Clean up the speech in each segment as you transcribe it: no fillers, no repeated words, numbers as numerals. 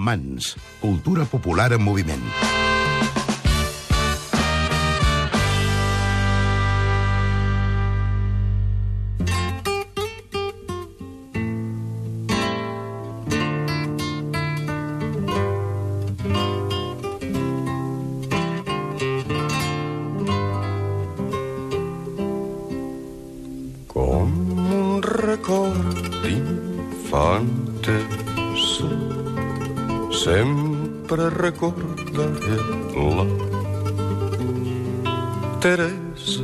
Mans, cultura popular en moviment. Com un record d'infantes, sempre recordaré la Teresa.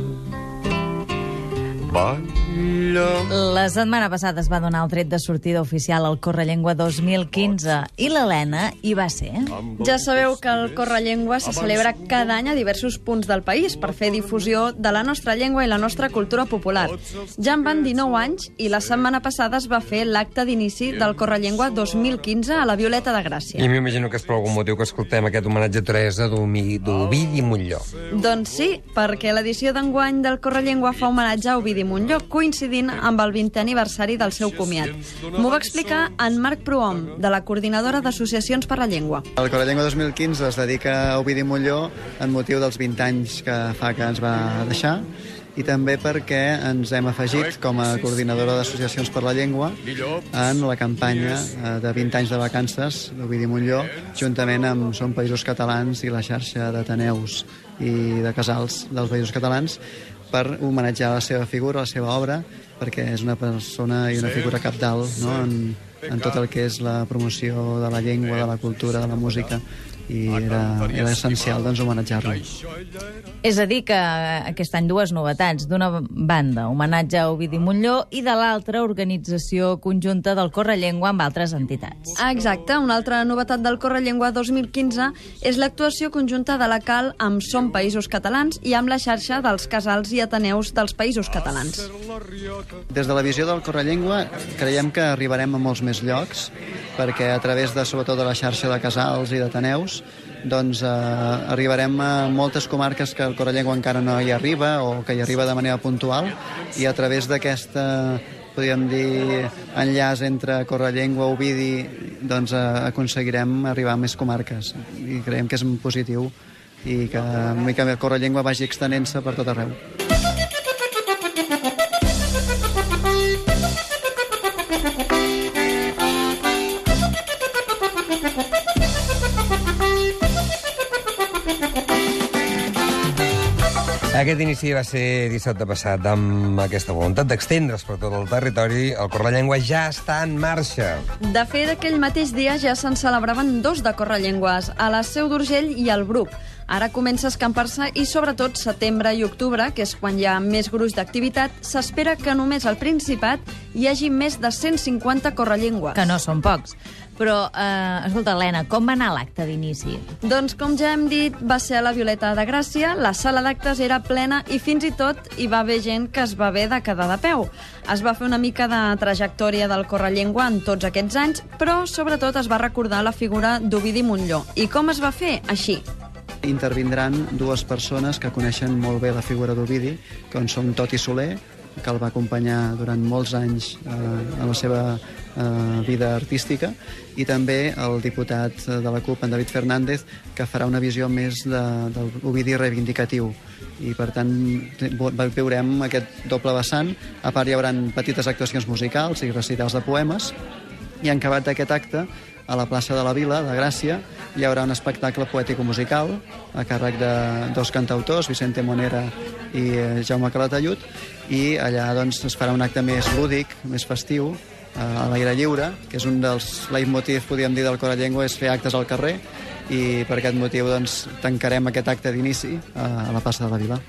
Balla. La setmana passada es va donar el tret de sortida oficial al Correllengua 2015 i l'Helena hi va ser. Ja sabeu que el Correllengua se celebra cada any a diversos punts del país per fer difusió de la nostra llengua i la nostra cultura popular. Ja en van 19 anys i la setmana passada es va fer l'acte d'inici del Correllengua 2015 a la Violeta de Gràcia. I m'imagino que és per algun motiu que escoltem aquest homenatge a Teresa d'Ovidi Montllor. Doncs sí, perquè l'edició d'enguany del Correllengua fa homenatge a Ovidi Montllor, coincidint amb el 20è aniversari del seu comiat. M'ho va explicar en Marc Prohom, de la Coordinadora d'Associacions per la Llengua. El Correllengua 2015 es dedica a Ovidi Montllor en motiu dels 20 anys que fa que ens va deixar i també perquè ens hem afegit com a coordinadora d'associacions per la llengua en la campanya de 20 anys de vacances d'Ovidi Montllor, juntament amb Som Països Catalans i la xarxa d'Ateneus i de casals dels Països Catalans, per homenatjar la seva figura, la seva obra, perquè és una persona i una figura cabdal, no?, en tot el que és la promoció de la llengua, de la cultura, de la música, i era essencial, doncs, homenatjar-lo. És a dir, que aquest any dues novetats. D'una banda, homenatge a Ovidi Montllor, i de l'altra, organització conjunta del Correllengua amb altres entitats. Exacte, una altra novetat del Correllengua 2015 és l'actuació conjunta de la CAL amb Som Països Catalans i amb la xarxa dels casals i ateneus dels Països Catalans. Des de la visió del Correllengua creiem que arribarem a molts més llocs, perquè a través de, sobretot, de la xarxa de casals i d'ateneus, doncs arribarem a moltes comarques que el Correllengua encara no hi arriba o que hi arriba de manera puntual, i a través d'aquesta, podríem dir, enllaç entre Correllengua i Ovidi, doncs aconseguirem arribar a més comarques, i creiem que és positiu i que el Correllengua vagi extenent-se per tot arreu. Aquest inici va ser dissabte passat. Amb aquesta voluntat d'extendre's per tot el territori, el Correllengua ja està en marxa. De fet, aquell mateix dia ja se'n celebraven 2 de Correllenguas, a la Seu d'Urgell i al Bruc. Ara comença a escampar-se i, sobretot, setembre i octubre, que és quan hi ha més gruix d'activitat, s'espera que només al Principat hi hagi més de 150 Correllenguas. Que no són pocs. Però, escolta, Helena, com va anar l'acte d'inici? Doncs, com ja hem dit, va ser a la Violeta de Gràcia, la sala d'actes era plena i fins i tot hi va haver gent que es va haver de quedar de peu. Es va fer una mica de trajectòria del Correllengua en tots aquests anys, però sobretot es va recordar la figura d'Ovidi Montllor. I com es va fer? Així. Intervindran 2 persones que coneixen molt bé la figura d'Ovidi, com són Toti Soler, que el va acompanyar durant molts anys en la seva vida artística, i també el diputat de la CUP, en David Fernández, que farà una visió més de l'Ovidi reivindicatiu. I, per tant, veurem aquest doble vessant. A part, hi haurà petites actuacions musicals i recitals de poemes, i en acabat d'aquest acte, a la plaça de la Vila, de Gràcia, hi haurà un espectacle poètico-musical a càrrec de 2 cantautors, Vicente Monera i Jaume Calatayud, i allà doncs, es farà un acte més lúdic, més festiu, a l'aire lliure, que és un dels leitmotivs, podríem dir, del Correllengua, és fer actes al carrer, i per aquest motiu doncs, tancarem aquest acte d'inici a la plaça de la Vila.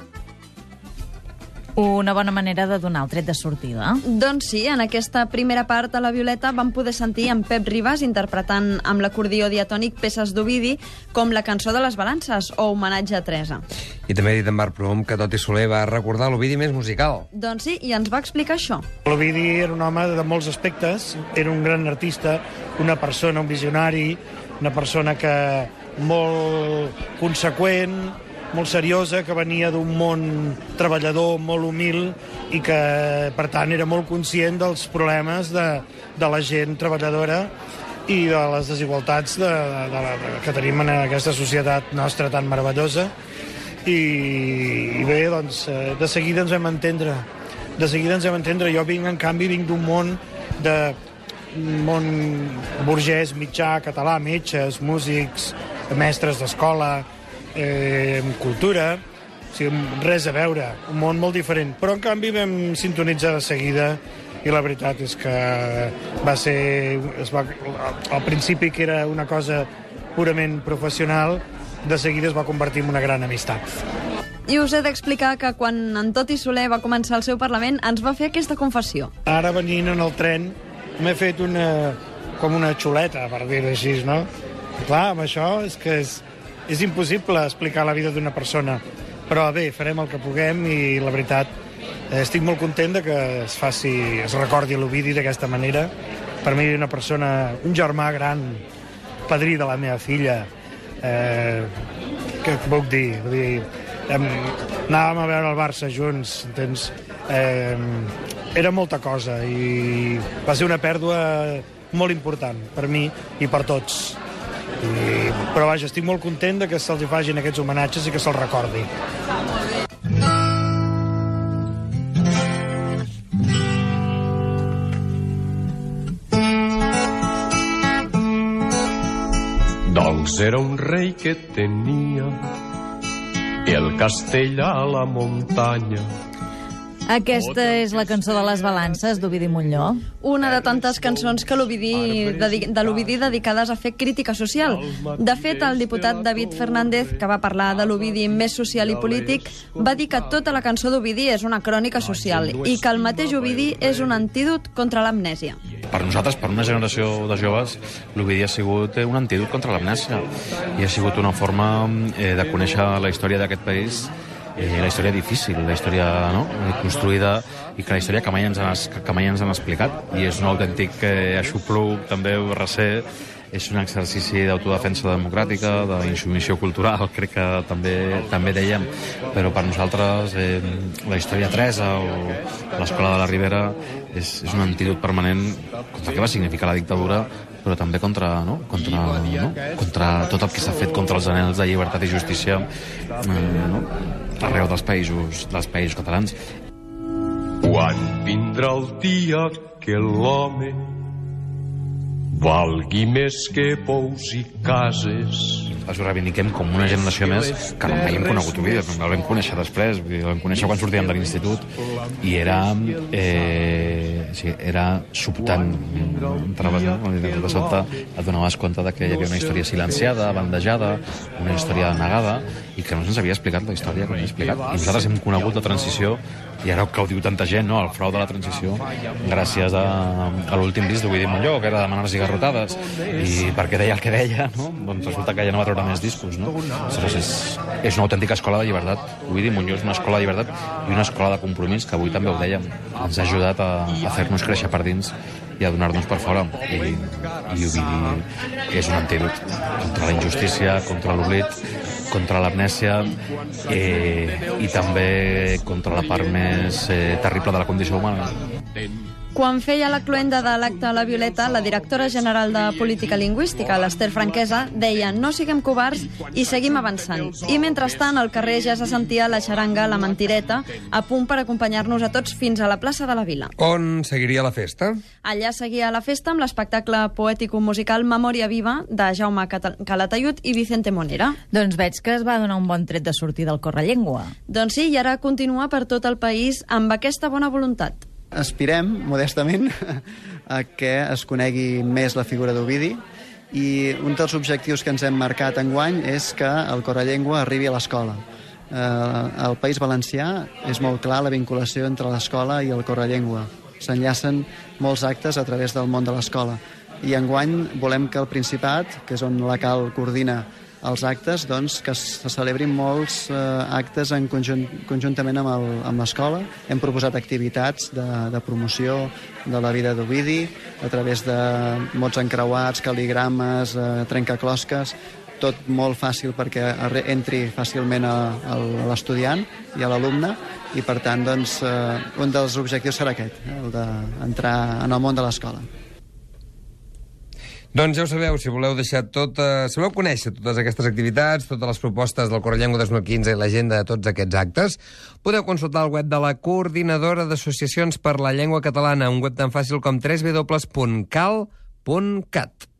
Una bona manera de donar el tret de sortida. Doncs sí, en aquesta primera part a la Violeta vam poder sentir en Pep Ribas interpretant amb l'acordió diatònic peces d'Ovidi, com la cançó de les balances o homenatge a Teresa. I també ha dit en Marc Prohom que Toti Soler va recordar l'Ovidi més musical. Doncs sí, i ens va explicar això. L'Ovidi era un home de molts aspectes, era un gran artista, una persona, un visionari, una persona que molt conseqüent, molt seriosa, que venia d'un món treballador, molt humil, i que, per tant, era molt conscient dels problemes de la gent treballadora i de les desigualtats que tenim en aquesta societat nostra tan meravellosa. I bé, doncs, de seguida ens vam entendre. Jo en canvi, vinc d'un món burgès, mitjà, català, metges, músics, mestres d'escola, cultura, o sigui, res a veure, un món molt diferent. Però, en canvi, vam sintonitzar de seguida i la veritat és que va ser... Al principi, que era una cosa purament professional, de seguida es va convertir en una gran amistat. I us he d'explicar que quan en Toti Soler va començar el seu Parlament ens va fer aquesta confessió. Ara, venint en el tren, m'he fet com una xuleta, per dir-ho així, no? Clar, amb això és que és impossible explicar la vida d'una persona. Però bé, farem el que puguem i la veritat, estic molt content de que es recordi l'Ovidi d'aquesta manera. Per mi una persona, un germà gran, padrí de la meva filla, què puc dir? Vull dir, anàvem a veure el Barça junts, entens? Era molta cosa i va ser una pèrdua molt important per mi i per tots. Però vaja, estic molt content de que se'ls facin aquests homenatges i que se'ls recordi. Doncs era un rei que tenia el castell a la muntanya. Aquesta és la cançó de les balances d'Ovidi Montllor. Una de tantes cançons de l'Ovidi dedicades a fer crítica social. De fet, el diputat David Fernández, que va parlar de l'Ovidi més social i polític, va dir que tota la cançó d'Ovidi és una crònica social i que el mateix Ovidi és un antídot contra l'amnèsia. Per nosaltres, per una generació de joves, l'Ovidi ha sigut un antídot contra l'amnèsia i ha sigut una forma de conèixer la història d'aquest país, la història difícil, la història construïda i que la història que mai ens han explicat. I és un autèntic aixopluc, també recer, és un exercici d'autodefensa democràtica, d'insubmissió cultural, crec que també dèiem, però per nosaltres la història 3 o l'escola de la Ribera és un antídot permanent contra què va significar la dictadura, però també contra tot el que s'ha fet contra els anhels de llibertat i justícia arreu dels països catalans. Quan vindrà el dia que l'home valgui més que pous i cases. Ens ho reivindiquem com una generació més que no mai hem conegut Ovidi, el vam conèixer després, el vam conèixer quan sortíem de l'institut i era sobtant, de sobte et donaves compte que hi havia una història silenciada, bandejada, una història negada i que no se'ns havia explicat la història que ens ha explicat. I nosaltres hem conegut la transició i ara que ho diu tanta gent, el frau de la transició, gràcies a l'últim disc d'Ovidi Montllor, que era de Maneres i Garrotades, i perquè deia el que deia, doncs resulta que ja no va treure més discos, no? És una autèntica escola de llibertat. Ovidi Montllor és una escola de llibertat i una escola de compromís, que avui també ho dèiem. Ens ha ajudat a fer-nos créixer per dins i a donar-nos per fora. I Ovidi és un antídot contra la injustícia, contra l'oblit, contra l'amnèsia i també contra la part més terrible de la condició humana. Quan feia la cloenda de l'acte a la Violeta, la directora general de Política Lingüística, l'Ester Franquesa, deia no siguem covards i seguim avançant. I mentrestant al carrer ja se sentia la xaranga, la mentireta, a punt per acompanyar-nos a tots fins a la plaça de la Vila. On seguiria la festa? Allà seguia la festa amb l'espectacle poètico-musical Memòria Viva de Jaume Calatayud i Vicente Monera. Doncs veig que es va donar un bon tret de sortir del Correllengua. Doncs sí, i ara continua per tot el país amb aquesta bona voluntat. Aspirem, modestament, a que es conegui més la figura d'Ovidi i un dels objectius que ens hem marcat enguany és que el Correllengua arribi a l'escola. Al País Valencià és molt clar la vinculació entre l'escola i el Correllengua. S'enllacen molts actes a través del món de l'escola. I enguany volem que el Principat, que és on la CAL coordina els actes, doncs, que se celebrin molts actes conjuntament amb l'escola. Hem proposat activitats de promoció de la vida d'Ovidi a través de mots encreuats, cal·ligrames, trencaclosques, tot molt fàcil perquè entri fàcilment a l'estudiant i a l'alumne i, per tant, doncs, un dels objectius serà aquest, el d'entrar en el món de l'escola. Doncs ja ho sabeu, si voleu si voleu conèixer totes aquestes activitats, totes les propostes del Correllengua 2015 i l'agenda de tots aquests actes, podeu consultar el web de la Coordinadora d'Associacions per la Llengua Catalana, un web tan fàcil com www.cal.cat.